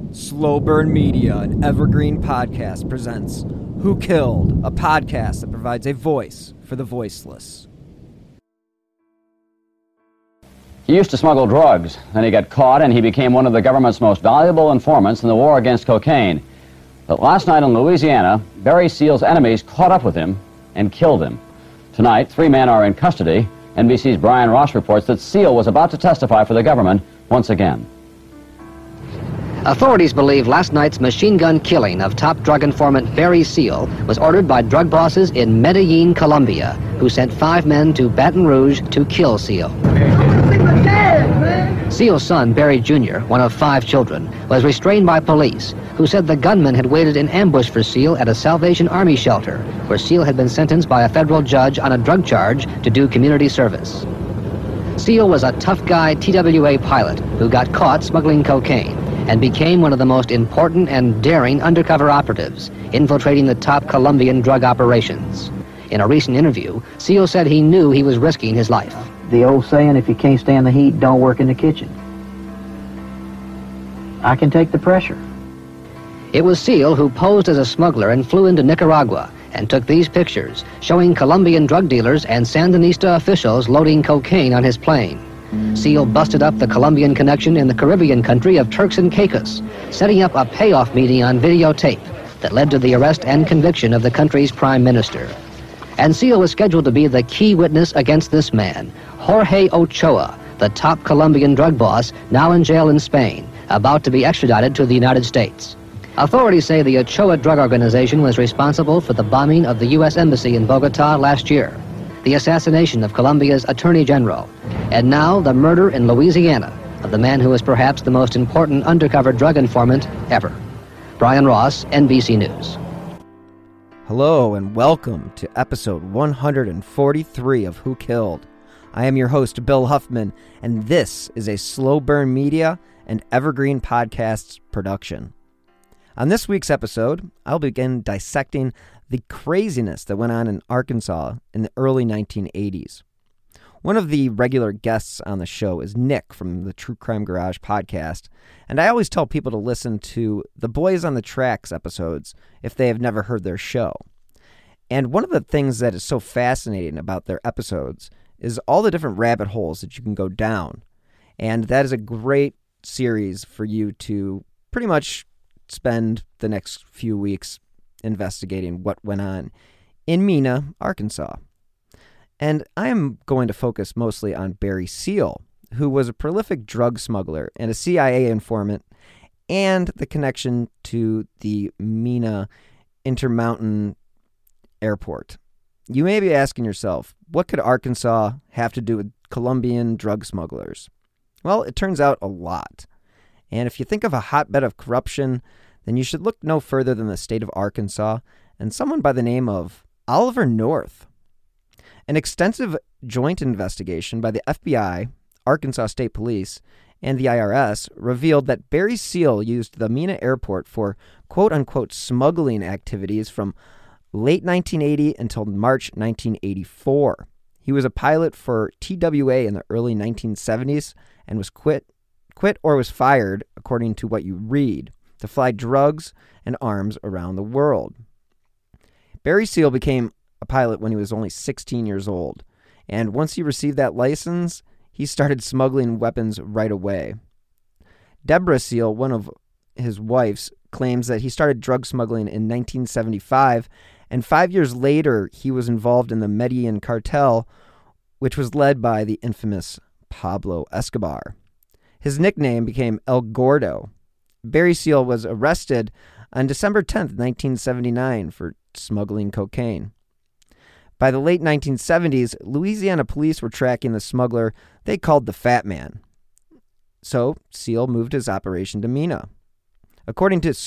Slow Burn Media, an evergreen podcast, presents Who Killed, a podcast that provides a voice for the voiceless. He used to smuggle drugs. Then he got caught and he became one of the government's most valuable informants in the war against cocaine. But last night in Louisiana, Barry Seal's enemies caught up with him and killed him. Tonight, 3 men are in custody. NBC's Brian Ross reports that Seal was about to testify for the government once again. Authorities believe last night's machine gun killing of top drug informant Barry Seal was ordered by drug bosses in Medellin, Colombia, who sent 5 men to Baton Rouge to kill Seal. Seal's son, Barry Jr., one of 5 children, was restrained by police, who said the gunman had waited in ambush for Seal at a Salvation Army shelter, where Seal had been sentenced by a federal judge on a drug charge to do community service. Seal was a tough guy TWA pilot who got caught smuggling cocaine and became one of the most important and daring undercover operatives, infiltrating the top Colombian drug operations. In a recent interview, Seal said he knew he was risking his life. The old saying, if you can't stand the heat, don't work in the kitchen. I can take the pressure. It was Seal who posed as a smuggler and flew into Nicaragua and took these pictures, showing Colombian drug dealers and Sandinista officials loading cocaine on his plane. Seal busted up the Colombian connection in the Caribbean country of Turks and Caicos, setting up a payoff meeting on videotape that led to the arrest and conviction of the country's prime minister. And Seal was scheduled to be the key witness against this man, Jorge Ochoa, the top Colombian drug boss, now in jail in Spain, about to be extradited to the United States. Authorities say the Ochoa drug organization was responsible for the bombing of the U.S. Embassy in Bogota last year, the assassination of Colombia's Attorney General, and now the murder in Louisiana of the man who is perhaps the most important undercover drug informant ever. Brian Ross, NBC News. Hello and welcome to episode 143 of Who Killed. I am your host, Bill Huffman, and this is a Slow Burn Media and Evergreen Podcasts production. On this week's episode, I'll begin dissecting the craziness that went on in Arkansas in the early 1980s. One of the regular guests on the show is Nick from the True Crime Garage podcast, and I always tell people to listen to the Boys on the Tracks episodes if they have never heard their show. And one of the things that is so fascinating about their episodes is all the different rabbit holes that you can go down. And that is a great series for you to pretty much spend the next few weeks investigating what went on in Mena, Arkansas. And I am going to focus mostly on Barry Seal, who was a prolific drug smuggler and a CIA informant, and the connection to the Mena Intermountain Airport. You may be asking yourself, what could Arkansas have to do with Colombian drug smugglers? Well, it turns out a lot. And if you think of a hotbed of corruption, then you should look no further than the state of Arkansas and someone by the name of Oliver North. An extensive joint investigation by the FBI, Arkansas State Police, and the IRS revealed that Barry Seal used the Mena Airport for quote-unquote smuggling activities from late 1980 until March 1984. He was a pilot for TWA in the early 1970s and was quit or was fired, according to what you read, to fly drugs and arms around the world. Barry Seal became a pilot when he was only 16 years old, and once he received that license, he started smuggling weapons right away. Deborah Seal, one of his wives, claims that he started drug smuggling in 1975, and 5 years later, he was involved in the Medellin cartel, which was led by the infamous Pablo Escobar. His nickname became El Gordo. Barry Seal was arrested on December 10th, 1979 for smuggling cocaine. By the late 1970s, Louisiana police were tracking the smuggler they called the Fat Man. So Seal moved his operation to Mena. According to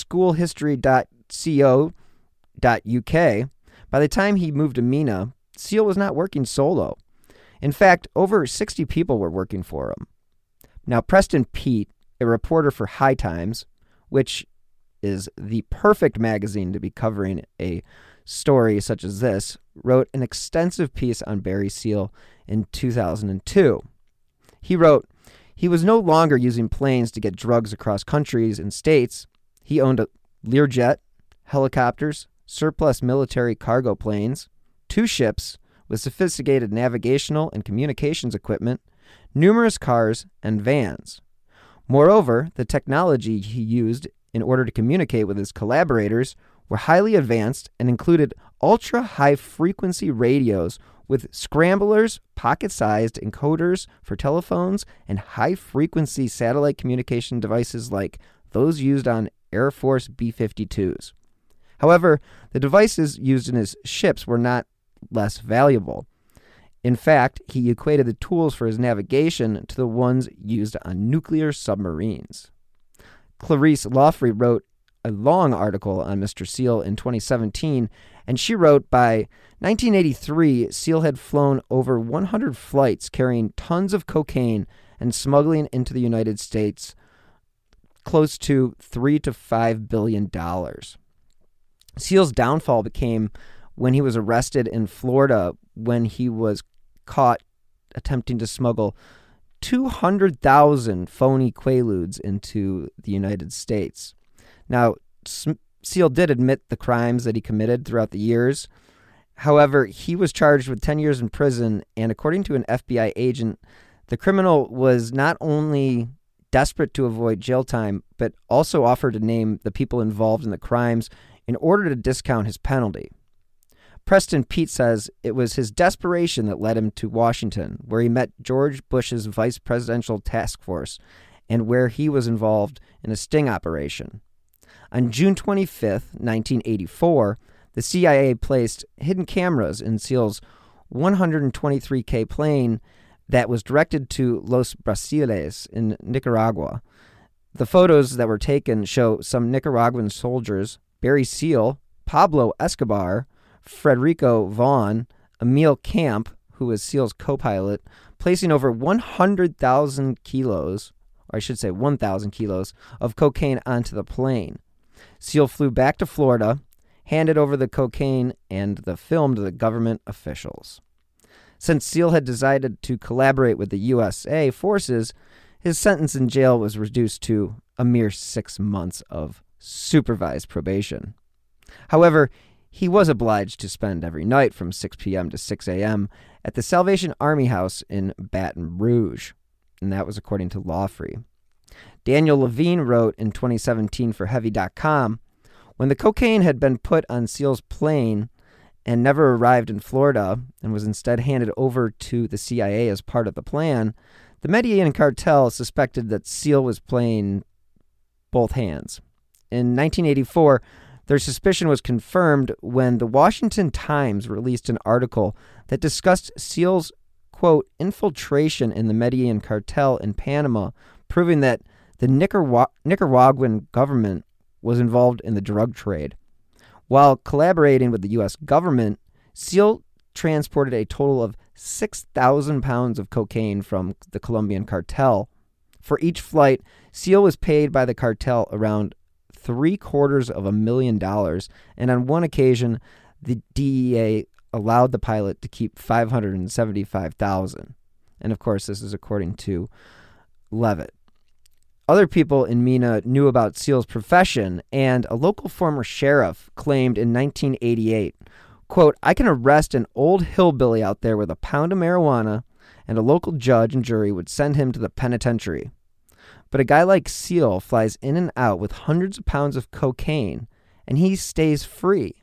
schoolhistory.co.uk, by the time he moved to Mena, Seal was not working solo. In fact, over 60 people were working for him. Now, Preston Pete, a reporter for High Times, which is the perfect magazine to be covering a story such as this, wrote an extensive piece on Barry Seal in 2002. He wrote, "He was no longer using planes to get drugs across countries and states. He owned a Learjet, helicopters, surplus military cargo planes, 2 ships with sophisticated navigational and communications equipment, numerous cars, and vans. Moreover, the technology he used in order to communicate with his collaborators were highly advanced and included ultra-high-frequency radios with scramblers, pocket-sized encoders for telephones, and high-frequency satellite communication devices like those used on Air Force B-52s. However, the devices used in his ships were not less valuable. In fact, he equated the tools for his navigation to the ones used on nuclear submarines. Clarice Laughrey wrote a long article on Mr. Seal in 2017, and she wrote by 1983, Seal had flown over 100 flights carrying tons of cocaine and smuggling into the United States close to $3 to $5 billion. Seal's downfall came when he was arrested in Florida when he was caught attempting to smuggle 200,000 phony Quaaludes into the United States. Now, Seal did admit the crimes that he committed throughout the years. However, he was charged with 10 years in prison, and according to an FBI agent, the criminal was not only desperate to avoid jail time, but also offered to name the people involved in the crimes in order to discount his penalty. Preston Pete says it was his desperation that led him to Washington, where he met George Bush's vice presidential task force and where he was involved in a sting operation. On June 25th, 1984, the CIA placed hidden cameras in Seal's 123K plane that was directed to Los Brasiles in Nicaragua. The photos that were taken show some Nicaraguan soldiers, Barry Seal, Pablo Escobar, Frederico Vaughn, Emil Camp, who was Seal's co-pilot, placing over 100,000 kilos, or I should say 1,000 kilos, of cocaine onto the plane. Seal flew back to Florida, handed over the cocaine and the film to the government officials. Since Seal had decided to collaborate with the USA forces, his sentence in jail was reduced to a mere 6 months of supervised probation. However, he was obliged to spend every night from 6 p.m. to 6 a.m. at the Salvation Army House in Baton Rouge, and that was according to Laughrey. Daniel Levine wrote in 2017 for Heavy.com, when the cocaine had been put on Seal's plane and never arrived in Florida and was instead handed over to the CIA as part of the plan, the Medellin cartel suspected that Seal was playing both hands. In 1984, their suspicion was confirmed when the Washington Times released an article that discussed Seal's, quote, infiltration in the Medellin cartel in Panama, proving that the Nicaraguan government was involved in the drug trade. While collaborating with the U.S. government, Seal transported a total of 6,000 pounds of cocaine from the Colombian cartel. For each flight, Seal was paid by the cartel around $750,000, and on one occasion, the DEA allowed the pilot to keep $575,000. And of course, this is according to Levitt. Other people in Mena knew about Seal's profession, and a local former sheriff claimed in 1988, quote, I can arrest an old hillbilly out there with a pound of marijuana, and a local judge and jury would send him to the penitentiary. But a guy like Seal flies in and out with hundreds of pounds of cocaine, and he stays free.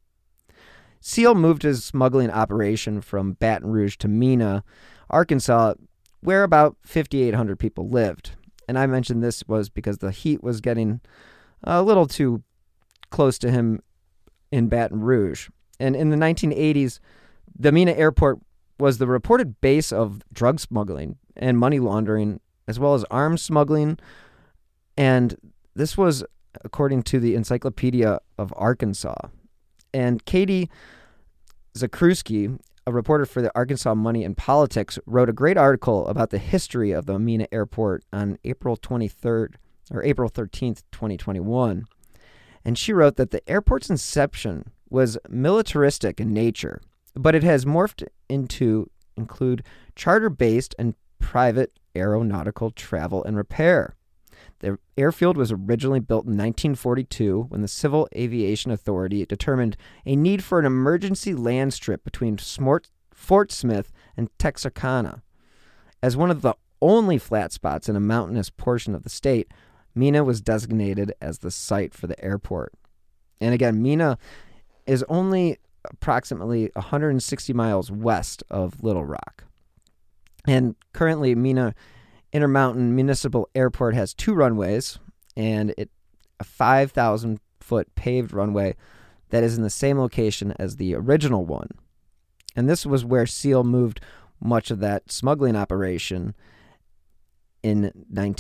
Seal moved his smuggling operation from Baton Rouge to Mena, Arkansas, where about 5,800 people lived. And I mentioned this was because the heat was getting a little too close to him in Baton Rouge. And in the 1980s, the Mena airport was the reported base of drug smuggling and money laundering, as well as arms smuggling. And this was according to the Encyclopedia of Arkansas. And Katie Zakruski, a reporter for the Arkansas Money and Politics, wrote a great article about the history of the Mena Airport on April 13th, 2021. And she wrote that the airport's inception was militaristic in nature, but it has morphed into include charter-based and private aeronautical travel and repair. The airfield was originally built in 1942 when the Civil Aviation Authority determined a need for an emergency land strip between Fort Smith and Texarkana. As one of the only flat spots in a mountainous portion of the state, Mena was designated as the site for the airport. And again, Mena is only approximately 160 miles west of Little Rock. And currently, Mena Intermountain Municipal Airport has 2 runways and a 5,000-foot paved runway that is in the same location as the original one. And this was where SEAL moved much of that smuggling operation in the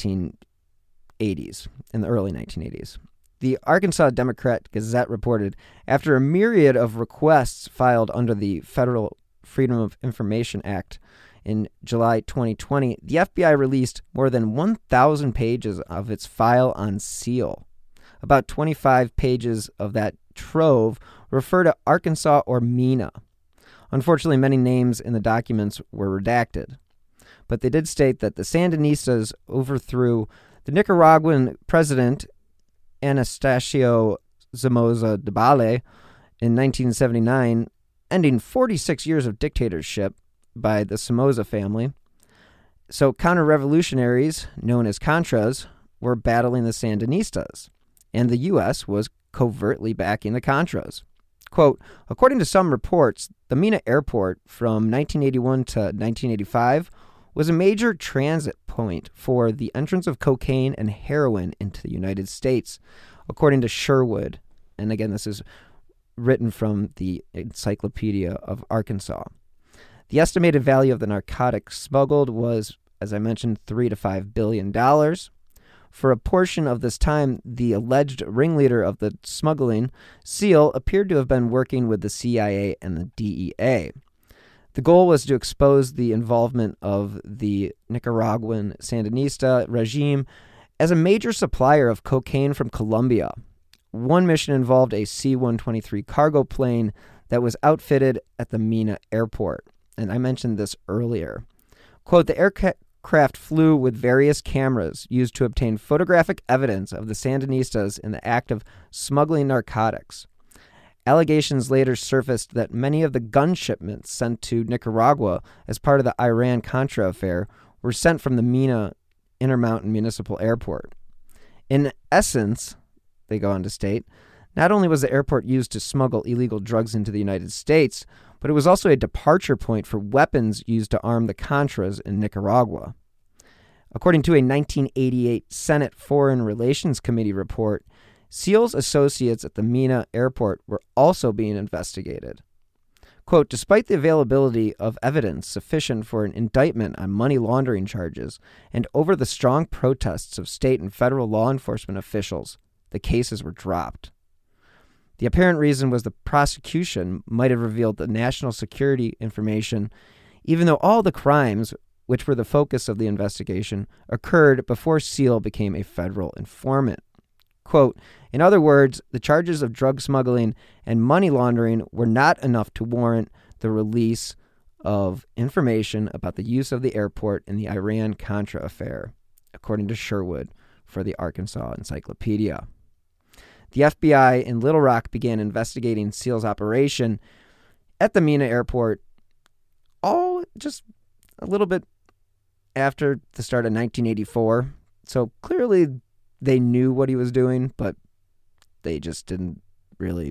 early 1980s. The Arkansas Democrat-Gazette reported, after a myriad of requests filed under the Federal Freedom of Information Act in July 2020, the FBI released more than 1,000 pages of its file on SEAL. About 25 pages of that trove refer to Arkansas or Mena. Unfortunately, many names in the documents were redacted, but they did state that the Sandinistas overthrew the Nicaraguan president Anastasio Somoza Debayle in 1979, ending 46 years of dictatorship by the Somoza family. So counter-revolutionaries, known as Contras, were battling the Sandinistas, and the U.S. was covertly backing the Contras. Quote, according to some reports, the Mena Airport from 1981 to 1985 was a major transit point for the entrance of cocaine and heroin into the United States, according to Sherwood. And again, this is written from the Encyclopedia of Arkansas. The estimated value of the narcotics smuggled was, as I mentioned, $3 to $5 billion. For a portion of this time, the alleged ringleader of the smuggling, SEAL, appeared to have been working with the CIA and the DEA. The goal was to expose the involvement of the Nicaraguan Sandinista regime as a major supplier of cocaine from Colombia. One mission involved a C-123 cargo plane that was outfitted at the Mena airport. And I mentioned this earlier. Quote, the aircraft flew with various cameras used to obtain photographic evidence of the Sandinistas in the act of smuggling narcotics. Allegations later surfaced that many of the gun shipments sent to Nicaragua as part of the Iran-Contra affair were sent from the Mena Intermountain Municipal Airport. In essence, they go on to state, not only was the airport used to smuggle illegal drugs into the United States, but it was also a departure point for weapons used to arm the Contras in Nicaragua. According to a 1988 Senate Foreign Relations Committee report, SEAL's associates at the Mena airport were also being investigated. Quote, despite the availability of evidence sufficient for an indictment on money laundering charges and over the strong protests of state and federal law enforcement officials, the cases were dropped. The apparent reason was the prosecution might have revealed the national security information, even though all the crimes, which were the focus of the investigation, occurred before SEAL became a federal informant. Quote, in other words, the charges of drug smuggling and money laundering were not enough to warrant the release of information about the use of the airport in the Iran-Contra affair, according to Sherwood for the Arkansas Encyclopedia. The FBI in Little Rock began investigating SEAL's operation at the Mena airport all just a little bit after the start of 1984. So clearly they knew what he was doing, but they just didn't really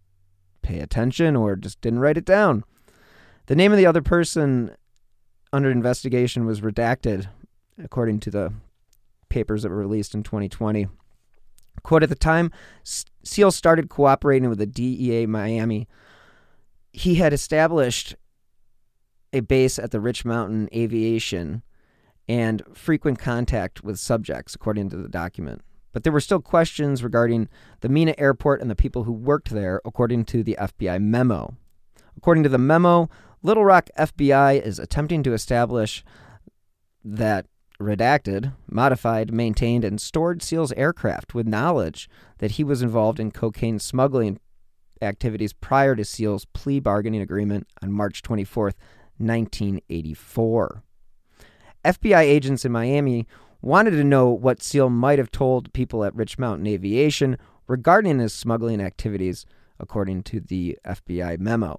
pay attention or just didn't write it down. The name of the other person under investigation was redacted, according to the papers that were released in 2020. Quote, at the time SEAL started cooperating with the DEA Miami, he had established a base at the Rich Mountain Aviation and frequent contact with subjects, according to the document. But there were still questions regarding the Mena airport and the people who worked there, according to the FBI memo. According to the memo, Little Rock FBI is attempting to establish that redacted, modified, maintained, and stored SEAL's aircraft with knowledge that he was involved in cocaine smuggling activities prior to SEAL's plea bargaining agreement on March 24th, 1984. FBI agents in Miami wanted to know what Seal might have told people at Rich Mountain Aviation regarding his smuggling activities, according to the FBI memo.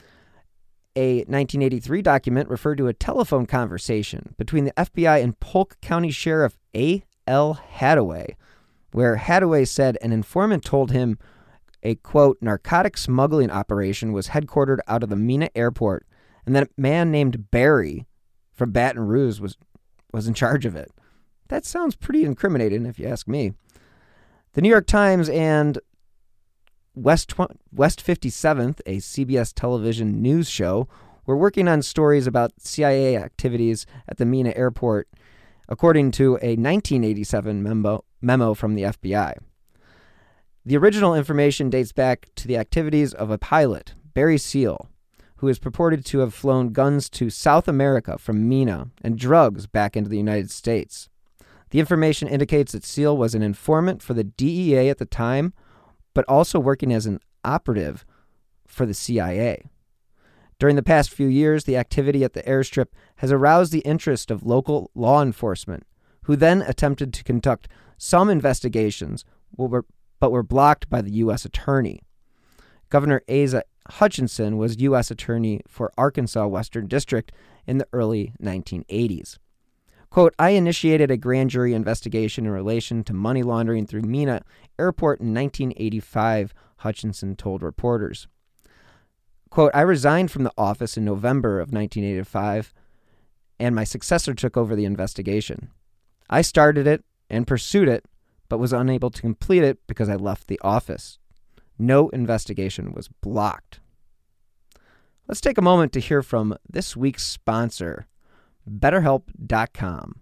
A 1983 document referred to a telephone conversation between the FBI and Polk County Sheriff A.L. Hadaway, where Hadaway said an informant told him a, quote, narcotic smuggling operation was headquartered out of the Mena airport, and that a man named Barry from Baton Rouge was in charge of it. That sounds pretty incriminating, if you ask me. The New York Times and West 57th, a CBS television news show, were working on stories about CIA activities at the Mena airport, according to a 1987 memo from the FBI. The original information dates back to the activities of a pilot, Barry Seal, who is purported to have flown guns to South America from Mena and drugs back into the United States. The information indicates that Seal was an informant for the DEA at the time, but also working as an operative for the CIA. During the past few years, the activity at the airstrip has aroused the interest of local law enforcement, who then attempted to conduct some investigations, but were blocked by the U.S. Attorney. Governor Asa Hutchinson was U.S. Attorney for Arkansas Western District in the early 1980s. Quote, I initiated a grand jury investigation in relation to money laundering through Mena Airport in 1985, Hutchinson told reporters. Quote, I resigned from the office in November of 1985, and my successor took over the investigation. I started it and pursued it, but was unable to complete it because I left the office. No investigation was blocked. Let's take a moment to hear from this week's sponsor, BetterHelp.com.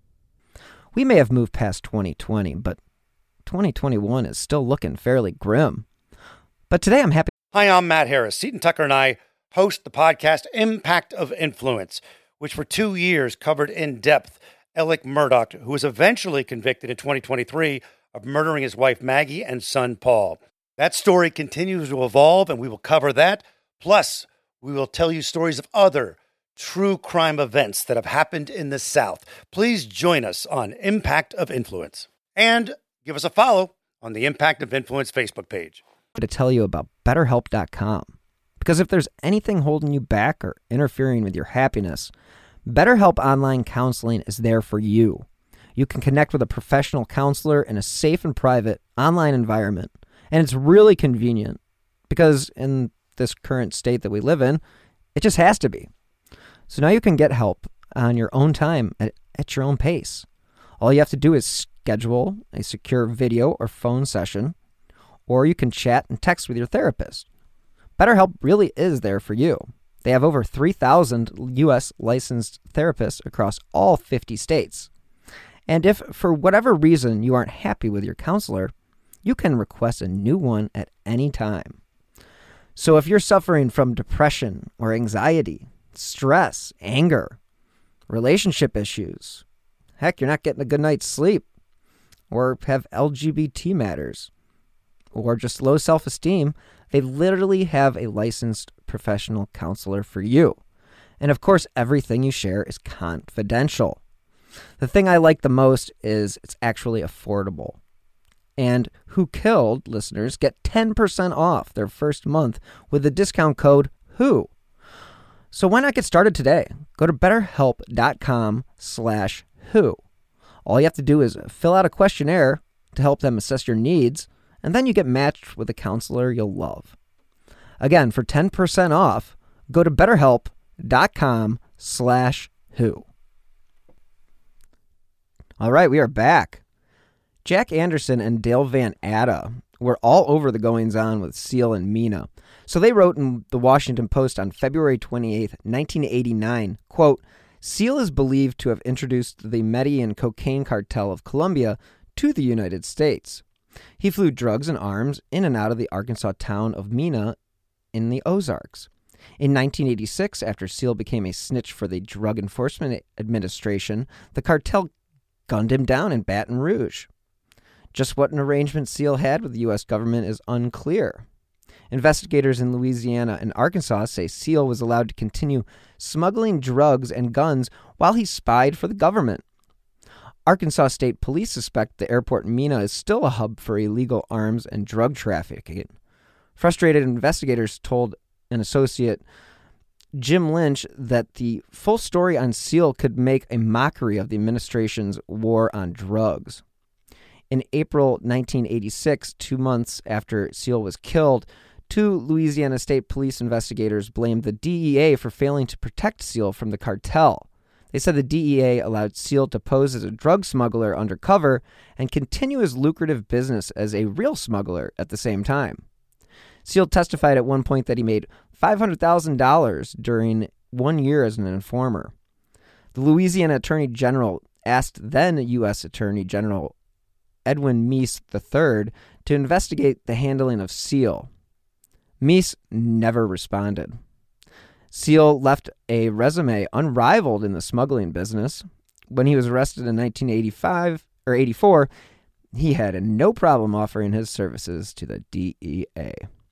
We may have moved past 2020, but 2021 is still looking fairly grim. But today I'm happy. Hi, I'm Matt Harris. Seton Tucker and I host the podcast Impact of Influence, which for 2 years covered in depth Alec Murdaugh, who was eventually convicted in 2023 of murdering his wife Maggie and son Paul. That story continues to evolve, and we will cover that. Plus, we will tell you stories of other true crime events that have happened in the South. Please join us on Impact of Influence. And give us a follow on the Impact of Influence Facebook page. To tell you about BetterHelp.com. Because if there's anything holding you back or interfering with your happiness, BetterHelp Online Counseling is there for you. You can connect with a professional counselor in a safe and private online environment. And it's really convenient because in this current state that we live in, it just has to be. So now you can get help on your own time at your own pace. All you have to do is schedule a secure video or phone session, or you can chat and text with your therapist. BetterHelp really is there for you. They have over 3,000 U.S. licensed therapists across all 50 states. And if for whatever reason you aren't happy with your counselor, you can request a new one at any time. So if you're suffering from depression or anxiety, stress, anger, relationship issues, heck, you're not getting a good night's sleep, or have LGBT matters, or just low self-esteem, they literally have a licensed professional counselor for you. And of course, everything you share is confidential. The thing I like the most is it's actually affordable. And Who Killed listeners get 10% off their first month with the discount code WHO. So why not get started today? Go to BetterHelp.com/WHO. All you have to do is fill out a questionnaire to help them assess your needs, and then you get matched with a counselor you'll love. Again, for 10% off, go to BetterHelp.com/WHO. All right, we are back. Jack Anderson and Dale Van Atta were all over the goings-on with Seal and Mena. So they wrote in the Washington Post on February 28, 1989, quote, Seal is believed to have introduced the Medellin cocaine cartel of Colombia to the United States. He flew drugs and arms in and out of the Arkansas town of Mena in the Ozarks. In 1986, after Seal became a snitch for the Drug Enforcement Administration, the cartel gunned him down in Baton Rouge. Just what an arrangement Seal had with the U.S. government is unclear. Investigators in Louisiana and Arkansas say Seal was allowed to continue smuggling drugs and guns while he spied for the government. Arkansas State Police suspect the airport in Mena is still a hub for illegal arms and drug trafficking. Frustrated investigators told an associate, Jim Lynch, that the full story on SEAL could make a mockery of the administration's war on drugs. In April 1986, 2 months after SEAL was killed, 2 Louisiana State Police investigators blamed the DEA for failing to protect SEAL from the cartel. They said the DEA allowed SEAL to pose as a drug smuggler undercover and continue his lucrative business as a real smuggler at the same time. SEAL testified at one point that he made $500,000 during 1 year as an informer. The Louisiana Attorney General asked then U.S. Attorney General Edwin Meese III to investigate the handling of SEAL. Meese never responded. SEAL left a resume unrivaled in the smuggling business. When he was arrested in 1984, he had no problem offering his services to the DEA.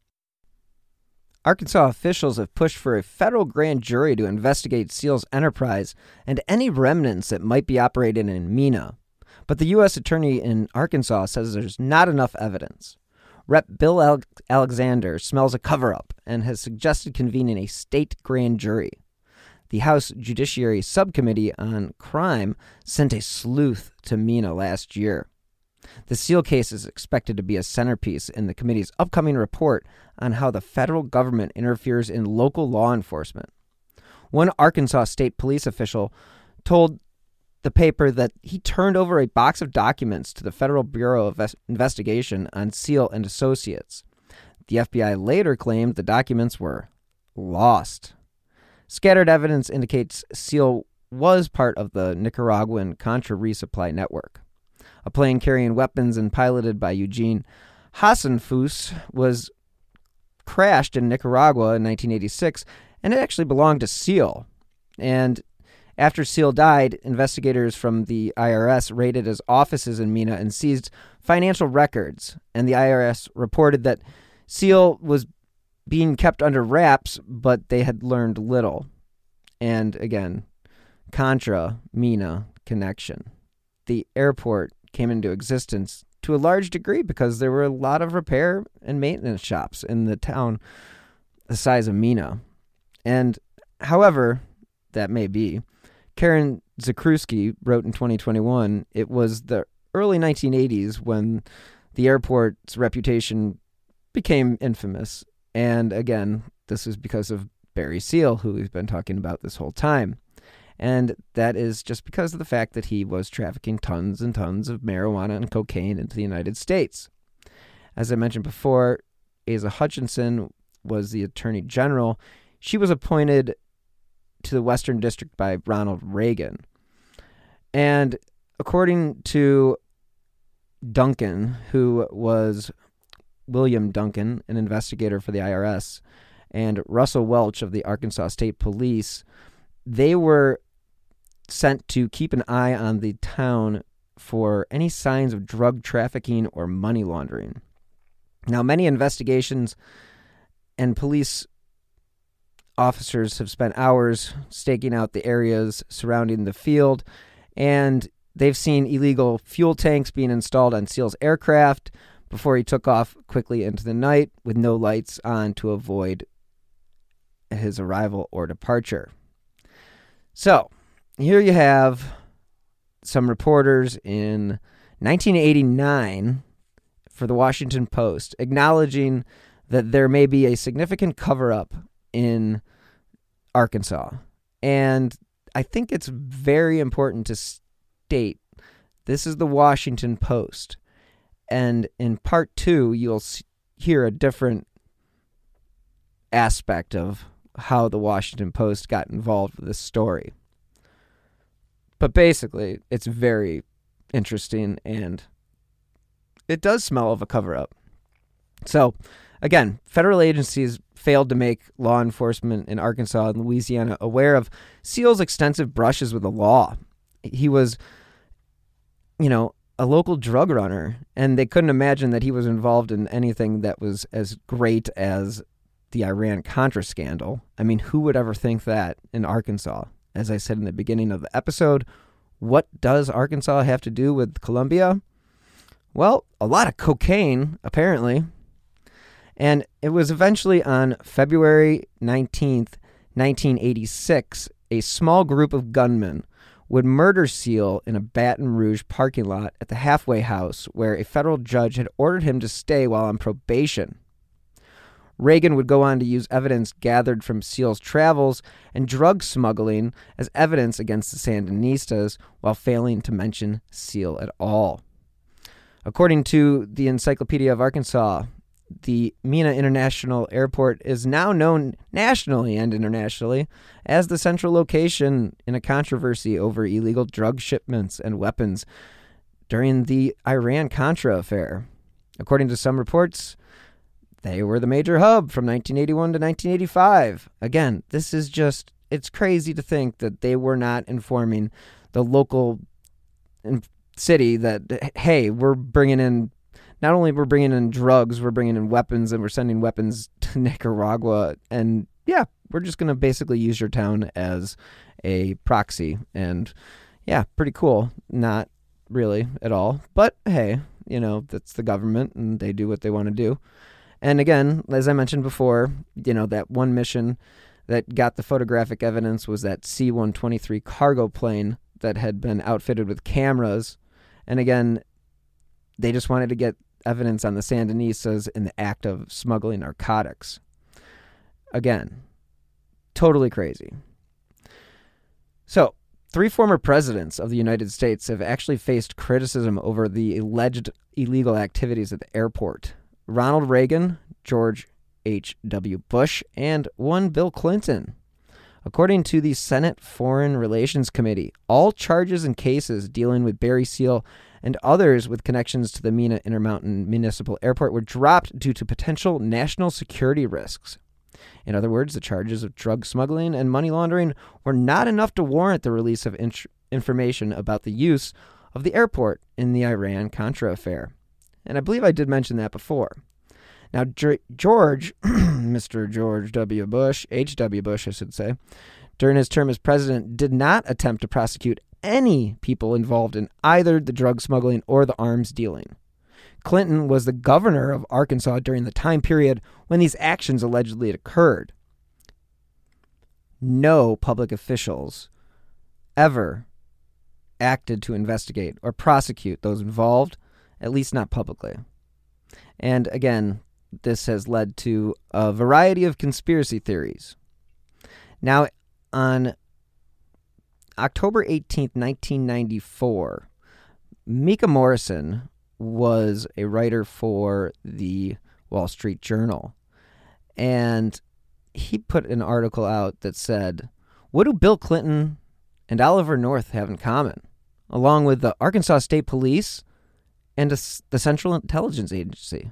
Arkansas officials have pushed for a federal grand jury to investigate SEAL's enterprise and any remnants that might be operating in Mena. But the U.S. Attorney in Arkansas says there's not enough evidence. Rep. Bill Alexander smells a cover-up and has suggested convening a state grand jury. The House Judiciary Subcommittee on Crime sent a sleuth to Mena last year. The SEAL case is expected to be a centerpiece in the committee's upcoming report on how the federal government interferes in local law enforcement. One Arkansas State Police official told the paper that he turned over a box of documents to the Federal Bureau of Investigation on SEAL and Associates. The FBI later claimed the documents were lost. Scattered evidence indicates SEAL was part of the Nicaraguan Contra resupply network. A plane carrying weapons and piloted by Eugene Hasenfuss was crashed in Nicaragua in 1986, and it actually belonged to SEAL. And after SEAL died, investigators from the IRS raided his offices in Mena and seized financial records. And the IRS reported that SEAL was being kept under wraps, but they had learned little. And again, Contra Mena connection. The airport came into existence to a large degree because there were a lot of repair and maintenance shops in the town the size of Mena. And however that may be, Karen Zakrzewski wrote in 2021, it was the early 1980s when the airport's reputation became infamous. And again, this is because of Barry Seal, who we've been talking about this whole time. And that is just because of the fact that he was trafficking tons and tons of marijuana and cocaine into the United States. As I mentioned before, Asa Hutchinson was the Attorney General. She was appointed to the Western District by Ronald Reagan. And according to Duncan, who was William Duncan, an investigator for the IRS, and Russell Welch of the Arkansas State Police, they were sent to keep an eye on the town for any signs of drug trafficking or money laundering. Now, many investigations and police officers have spent hours staking out the areas surrounding the field, and they've seen illegal fuel tanks being installed on SEAL's aircraft before he took off quickly into the night with no lights on to avoid his arrival or departure. So, here you have some reporters in 1989 for the Washington Post acknowledging that there may be a significant cover-up in Arkansas. And I think it's very important to state this is the Washington Post. And in part 2, you'll hear a different aspect of how the Washington Post got involved with this story. But basically, it's very interesting, and it does smell of a cover-up. So, again, federal agencies failed to make law enforcement in Arkansas and Louisiana aware of SEAL's extensive brushes with the law. He was, a local drug runner, and they couldn't imagine that he was involved in anything that was as great as the Iran-Contra scandal. I mean, who would ever think that in Arkansas? As I said in the beginning of the episode, What does Arkansas have to do with Colombia? Well, a lot of cocaine, apparently. And it was eventually on February 19th, 1986, a small group of gunmen would murder Seal in a Baton Rouge parking lot at the halfway house where a federal judge had ordered him to stay while on probation. Reagan would go on to use evidence gathered from Seal's travels and drug smuggling as evidence against the Sandinistas while failing to mention Seal at all. According to the Encyclopedia of Arkansas, the Mena International Airport is now known nationally and internationally as the central location in a controversy over illegal drug shipments and weapons during the Iran-Contra affair. According to some reports, they were the major hub from 1981 to 1985. Again, this is just, it's crazy to think that they were not informing the local city that, hey, we're bringing in, not only we're bringing in drugs, we're bringing in weapons, and we're sending weapons to Nicaragua. And yeah, we're just going to basically use your town as a proxy. And yeah, pretty cool. Not really at all. But hey, you know, that's the government and they do what they want to do. And again, as I mentioned before, you know, that one mission that got the photographic evidence was that C-123 cargo plane that had been outfitted with cameras. And again, they just wanted to get evidence on the Sandinistas in the act of smuggling narcotics. Again, totally crazy. So, 3 former presidents of the United States have actually faced criticism over the alleged illegal activities at the airport. Ronald Reagan, George H.W. Bush, and one Bill Clinton. According to the Senate Foreign Relations Committee, all charges and cases dealing with Barry Seal and others with connections to the Mena Intermountain Municipal Airport were dropped due to potential national security risks. In other words, the charges of drug smuggling and money laundering were not enough to warrant the release of information about the use of the airport in the Iran-Contra affair. And I believe I did mention that before. Now, George, Mr. George W. Bush, H.W. Bush, I should say, during his term as president, did not attempt to prosecute any people involved in either the drug smuggling or the arms dealing. Clinton was the governor of Arkansas during the time period when these actions allegedly occurred. No public officials ever acted to investigate or prosecute those involved, at least not publicly. And again, this has led to a variety of conspiracy theories. Now, on October 18th, 1994, Mika Morrison was a writer for the Wall Street Journal. And he put an article out that said, what do Bill Clinton and Oliver North have in common, along with the Arkansas State Police and the Central Intelligence Agency?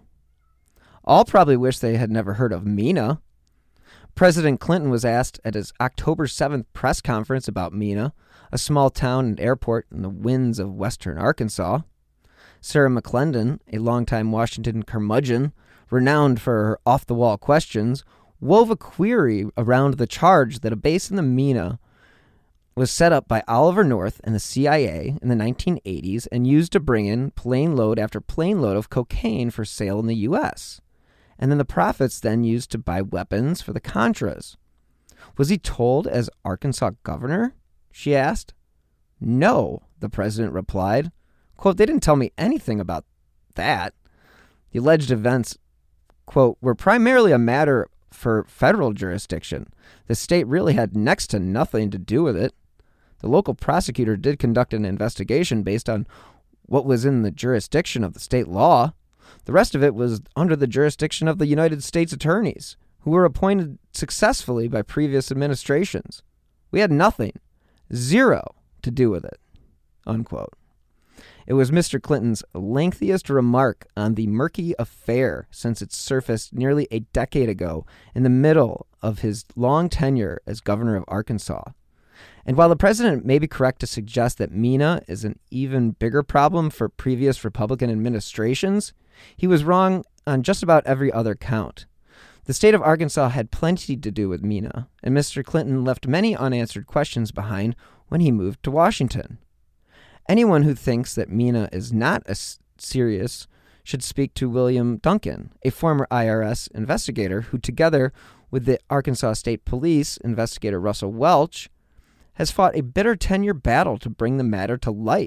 All probably wish they had never heard of Mena. President Clinton was asked at his October 7th press conference about Mena, a small town and airport in the winds of western Arkansas. Sarah McClendon, a longtime Washington curmudgeon, renowned for her off-the-wall questions, wove a query around the charge that a base in the Mena was set up by Oliver North and the CIA in the 1980s and used to bring in plane load after plane load of cocaine for sale in the U.S., and then the profits then used to buy weapons for the Contras. Was he told as Arkansas governor? She asked. No, the president replied. Quote, they didn't tell me anything about that. The alleged events, quote, were primarily a matter for federal jurisdiction. The state really had next to nothing to do with it. The local prosecutor did conduct an investigation based on what was in the jurisdiction of the state law. The rest of it was under the jurisdiction of the United States attorneys, who were appointed successfully by previous administrations. We had nothing, zero, to do with it, unquote. It was Mr. Clinton's lengthiest remark on the murky affair since it surfaced nearly a decade ago in the middle of his long tenure as governor of Arkansas. And while the president may be correct to suggest that Mena is an even bigger problem for previous Republican administrations, he was wrong on just about every other count. The state of Arkansas had plenty to do with Mena, and Mr. Clinton left many unanswered questions behind when he moved to Washington. Anyone who thinks that Mena is not serious should speak to William Duncan, a former IRS investigator who, together with the Arkansas State Police investigator Russell Welch, has fought a bitter 10-year battle to bring the matter to light.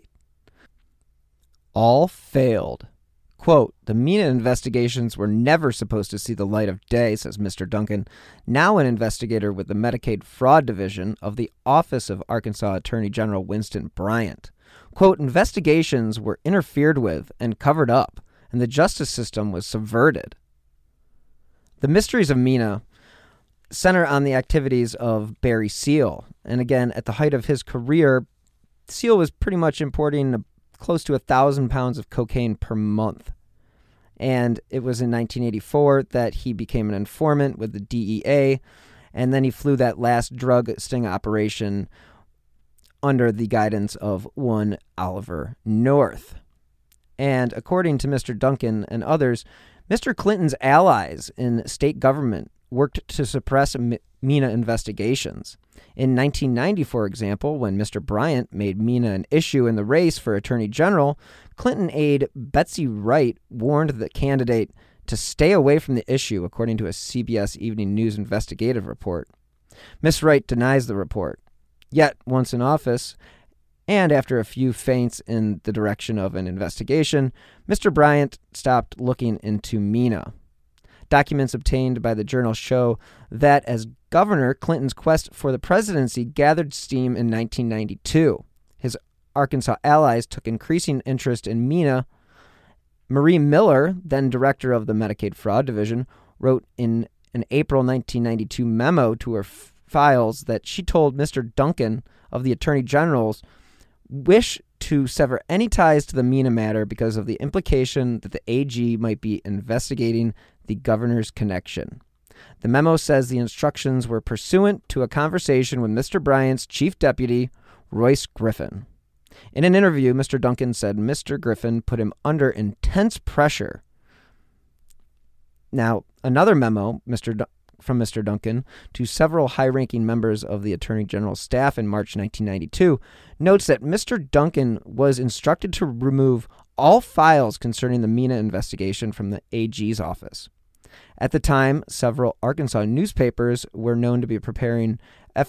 All failed. Quote, the Mena investigations were never supposed to see the light of day, says Mr. Duncan, now an investigator with the Medicaid Fraud Division of the Office of Arkansas Attorney General Winston Bryant. Quote, investigations were interfered with and covered up, and the justice system was subverted. The mysteries of Mena center on the activities of Barry Seal. And again, at the height of his career, Seal was pretty much importing close to 1,000 pounds of cocaine per month. And it was in 1984 that he became an informant with the DEA, and then he flew that last drug sting operation under the guidance of one Oliver North. And according to Mr. Duncan and others, Mr. Clinton's allies in state government worked to suppress Mena investigations. In 1990, for example, when Mr. Bryant made Mena an issue in the race for Attorney General, Clinton aide Betsy Wright warned the candidate to stay away from the issue, according to a CBS Evening News investigative report. Miss Wright denies the report. Yet, once in office, and after a few feints in the direction of an investigation, Mr. Bryant stopped looking into Mena. Documents obtained by the Journal show that as governor, Clinton's quest for the presidency gathered steam in 1992. His Arkansas allies took increasing interest in Mena. Marie Miller, then director of the Medicaid Fraud Division, wrote in an April 1992 memo to her files that she told Mr. Duncan of the Attorney General's wish to sever any ties to the Mena matter because of the implication that the AG might be investigating the governor's connection. The memo says the instructions were pursuant to a conversation with Mr. Bryant's chief deputy, Royce Griffin. In an interview, Mr. Duncan said Mr. Griffin put him under intense pressure. Now, another memo from Mr. Duncan to several high-ranking members of the Attorney General's staff in March 1992 notes that Mr. Duncan was instructed to remove all files concerning the Mena investigation from the AG's office. At the time, several Arkansas newspapers were known to be preparing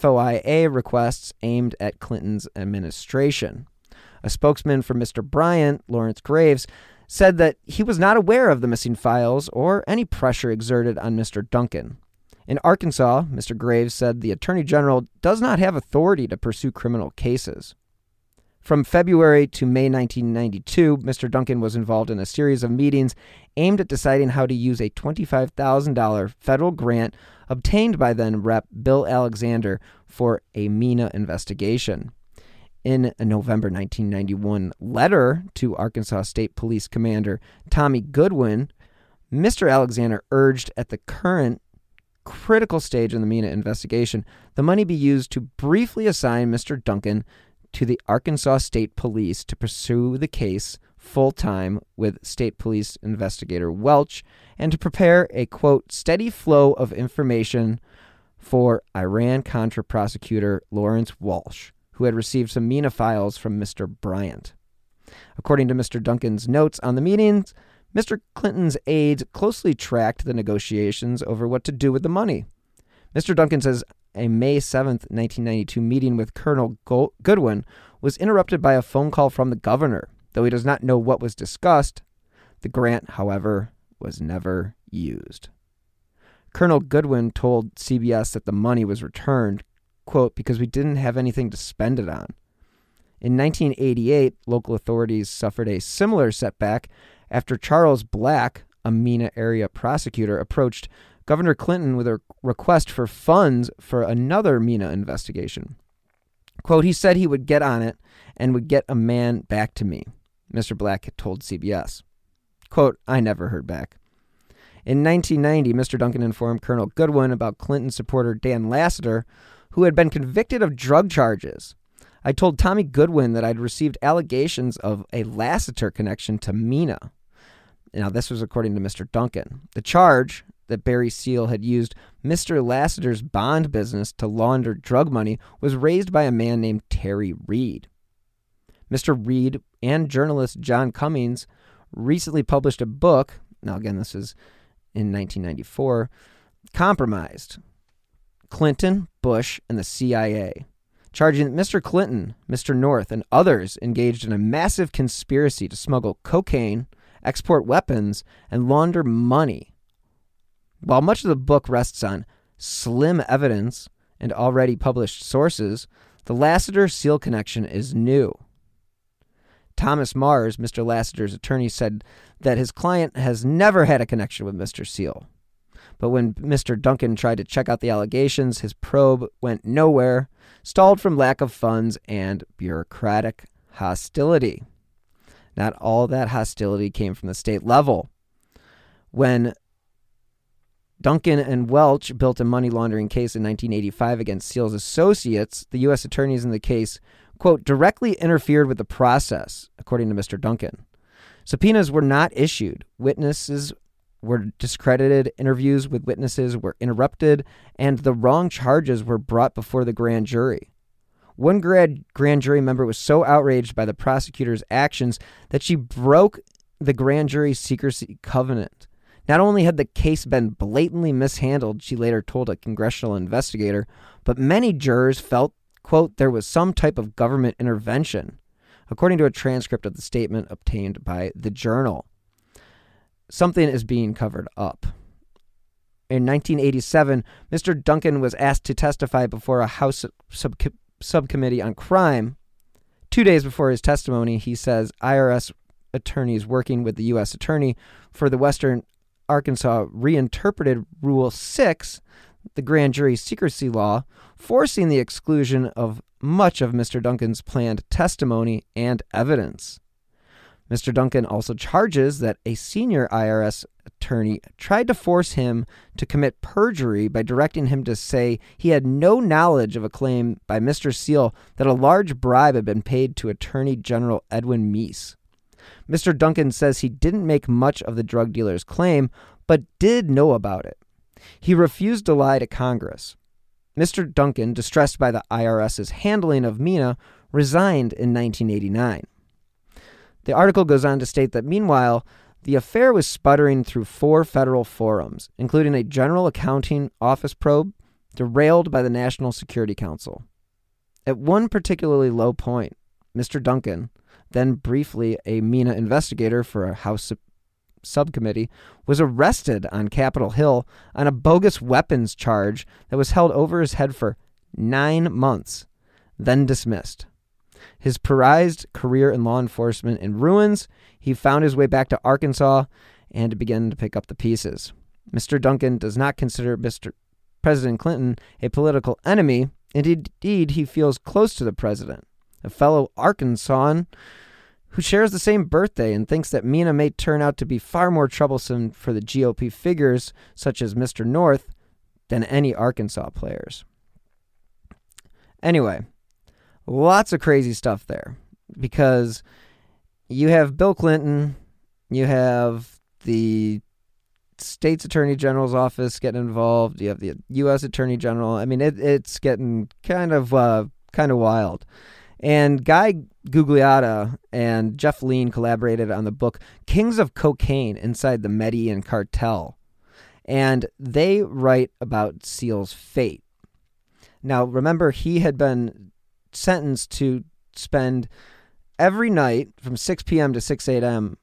FOIA requests aimed at Clinton's administration. A spokesman for Mr. Bryant, Lawrence Graves, said that he was not aware of the missing files or any pressure exerted on Mr. Duncan. In Arkansas, Mr. Graves said the Attorney General does not have authority to pursue criminal cases. From February to May 1992, Mr. Duncan was involved in a series of meetings aimed at deciding how to use a $25,000 federal grant obtained by then Rep. Bill Alexander for a Mena investigation. In a November 1991 letter to Arkansas State Police Commander Tommy Goodwin, Mr. Alexander urged at the current critical stage in the Mena investigation, the money be used to briefly assign Mr. Duncan to the Arkansas State Police to pursue the case full-time with State Police Investigator Welch and to prepare a, quote, steady flow of information for Iran-Contra prosecutor Lawrence Walsh, who had received some Mena files from Mr. Bryant. According to Mr. Duncan's notes on the meetings, Mr. Clinton's aides closely tracked the negotiations over what to do with the money. Mr. Duncan says a May 7, 1992 meeting with Colonel Goodwin was interrupted by a phone call from the governor. Though he does not know what was discussed, the grant, however, was never used. Colonel Goodwin told CBS that the money was returned, quote, because we didn't have anything to spend it on. In 1988, local authorities suffered a similar setback after Charles Black, a Mena area prosecutor, approached Governor Clinton with a request for funds for another Mena investigation. Quote, he said he would get on it and would get a man back to me, Mr. Black had told CBS. Quote, I never heard back. In 1990, Mr. Duncan informed Colonel Goodwin about Clinton supporter Dan Lassiter, who had been convicted of drug charges. I told Tommy Goodwin that I'd received allegations of a Lassiter connection to Mena. Now, this was according to Mr. Duncan. The charge that Barry Seal had used Mr. Lassiter's bond business to launder drug money was raised by a man named Terry Reed. Mr. Reed and journalist John Cummings recently published a book, now again this is in 1994, Compromised, Clinton, Bush, and the CIA, charging that Mr. Clinton, Mr. North, and others engaged in a massive conspiracy to smuggle cocaine, export weapons, and launder money. While much of the book rests on slim evidence and already published sources, the Lassiter-Seal connection is new. Thomas Mars, Mr. Lassiter's attorney, said that his client has never had a connection with Mr. Seal. But when Mr. Duncan tried to check out the allegations, his probe went nowhere, stalled from lack of funds and bureaucratic hostility. Not all that hostility came from the state level. When Duncan and Welch built a money laundering case in 1985 against Seal's associates, the U.S. attorneys in the case, quote, directly interfered with the process, according to Mr. Duncan. Subpoenas were not issued. Witnesses were discredited, interviews with witnesses were interrupted, and the wrong charges were brought before the grand jury. One grand jury member was so outraged by the prosecutor's actions that she broke the grand jury's secrecy covenant. Not only had the case been blatantly mishandled, she later told a congressional investigator, but many jurors felt, quote, there was some type of government intervention, according to a transcript of the statement obtained by the Journal. Something is being covered up. In 1987, Mr. Duncan was asked to testify before a House subcommittee on crime. 2 days before his testimony, he says IRS attorneys working with the U.S. attorney for the Western Arkansas reinterpreted Rule 6, the grand jury secrecy law, forcing the exclusion of much of Mr. Duncan's planned testimony and evidence. Mr. Duncan also charges that a senior IRS attorney tried to force him to commit perjury by directing him to say he had no knowledge of a claim by Mr. Seal that a large bribe had been paid to Attorney General Edwin Meese. Mr. Duncan says he didn't make much of the drug dealer's claim, but did know about it. He refused to lie to Congress. Mr. Duncan, distressed by the IRS's handling of Mina, resigned in 1989. The article goes on to state that, meanwhile, the affair was sputtering through 4 federal forums, including a General Accounting Office probe derailed by the National Security Council. At one particularly low point, Mr. Duncan, then briefly a Mina investigator for a House subcommittee, was arrested on Capitol Hill on a bogus weapons charge that was held over his head for 9 months, then dismissed. His prized career in law enforcement in ruins, he found his way back to Arkansas and began to pick up the pieces. Mr. Duncan does not consider Mr. President Clinton a political enemy, and indeed he feels close to the president, a fellow Arkansan who shares the same birthday and thinks that Mina may turn out to be far more troublesome for the GOP figures, such as Mr. North, than any Arkansas players. Anyway, lots of crazy stuff there, because you have Bill Clinton, you have the state's attorney general's office getting involved, you have the U.S. attorney general. I mean, it's getting kind of wild. And Guy Gugliotta and Jeff Lean collaborated on the book Kings of Cocaine Inside the Medellin Cartel. And they write about Seal's fate. Now, remember, he had been sentenced to spend every night from 6 p.m. to 6 a.m.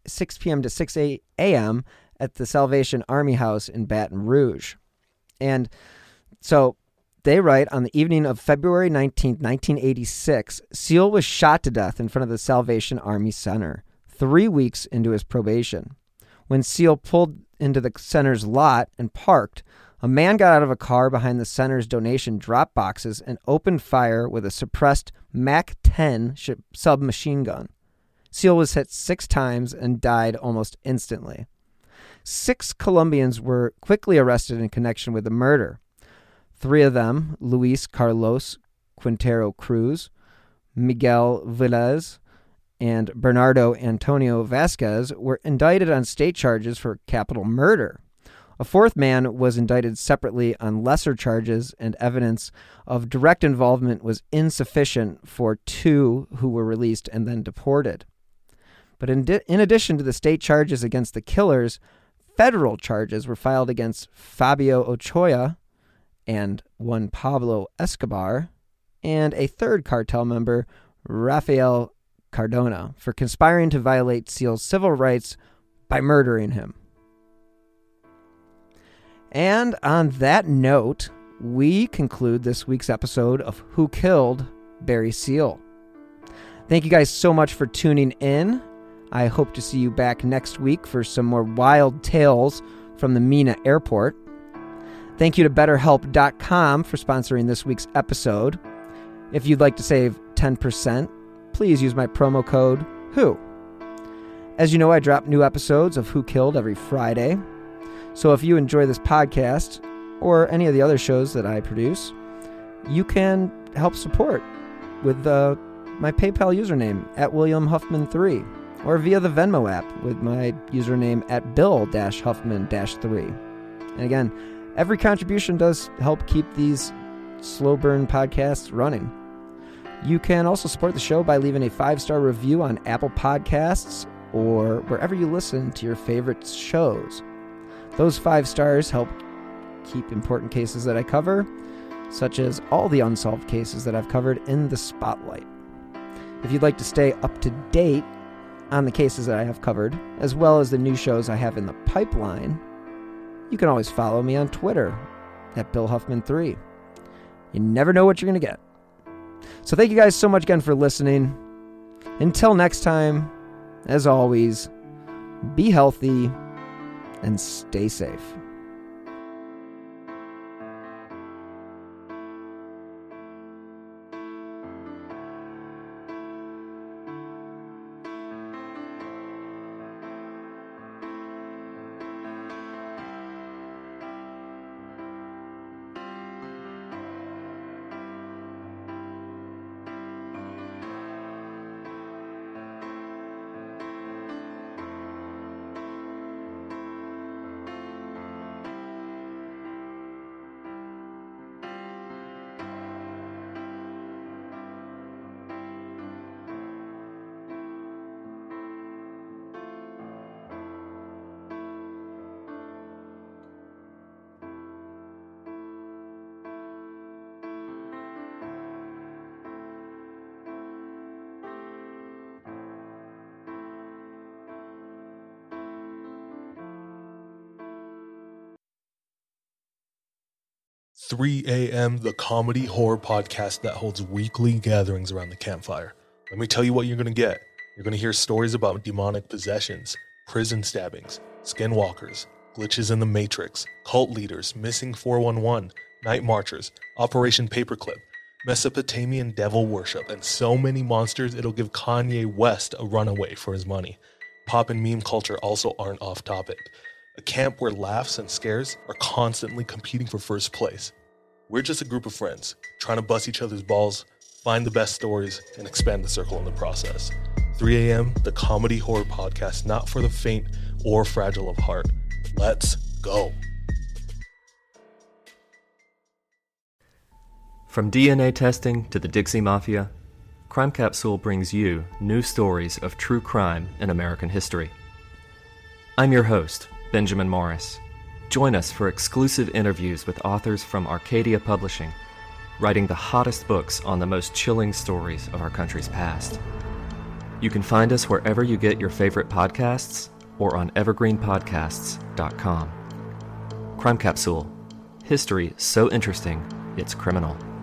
at the Salvation Army House in Baton Rouge. And so they write, on the evening of February 19, 1986, Seal was shot to death in front of the Salvation Army Center, 3 weeks into his probation. When Seal pulled into the center's lot and parked, a man got out of a car behind the center's donation drop boxes and opened fire with a suppressed MAC-10 submachine gun. Seal was hit 6 times and died almost instantly. 6 Colombians were quickly arrested in connection with the murder. 3 of them, Luis Carlos Quintero Cruz, Miguel Velez, and Bernardo Antonio Vasquez, were indicted on state charges for capital murder. A fourth man was indicted separately on lesser charges, and evidence of direct involvement was insufficient for 2 who were released and then deported. But in addition to the state charges against the killers, federal charges were filed against Fabio Ochoa and one Pablo Escobar, and a third cartel member, Rafael Cardona, for conspiring to violate Seal's civil rights by murdering him. And on that note, we conclude this week's episode of Who Killed Barry Seal. Thank you guys so much for tuning in. I hope to see you back next week for some more wild tales from the Mena Airport. Thank you to BetterHelp.com for sponsoring this week's episode. If you'd like to save 10%, please use my promo code WHO. As you know, I drop new episodes of Who Killed every Friday. So if you enjoy this podcast or any of the other shows that I produce, you can help support with my PayPal username at WilliamHuffman3 or via the Venmo app with my username at Bill-Huffman-3. And again, every contribution does help keep these slow burn podcasts running. You can also support the show by leaving a 5-star review on Apple Podcasts or wherever you listen to your favorite shows. Those 5 stars help keep important cases that I cover, such as all the unsolved cases that I've covered in the spotlight. If you'd like to stay up to date on the cases that I have covered, as well as the new shows I have in the pipeline, you can always follow me on Twitter at BillHuffman3. You never know what you're going to get. So thank you guys so much again for listening. Until next time, as always, be healthy and stay safe. "3 a.m. the comedy horror podcast that holds weekly gatherings around the campfire. Let me tell you what you're going to get. You're going to hear stories about demonic possessions, prison stabbings, skinwalkers, glitches in the Matrix, cult leaders, missing 411, night marchers, Operation Paperclip, Mesopotamian devil worship, and so many monsters it'll give Kanye West a runaway for his money. Pop and meme culture also aren't off topic. A camp where laughs and scares are constantly competing for first place. We're just a group of friends, trying to bust each other's balls, find the best stories, and expand the circle in the process. 3 a.m., the comedy horror podcast not for the faint or fragile of heart. Let's go. From DNA testing to the Dixie Mafia, Crime Capsule brings you new stories of true crime in American history. I'm your host, Benjamin Morris. Join us for exclusive interviews with authors from Arcadia Publishing, writing the hottest books on the most chilling stories of our country's past. You can find us wherever you get your favorite podcasts or on evergreenpodcasts.com. Crime Capsule. History so interesting, it's criminal.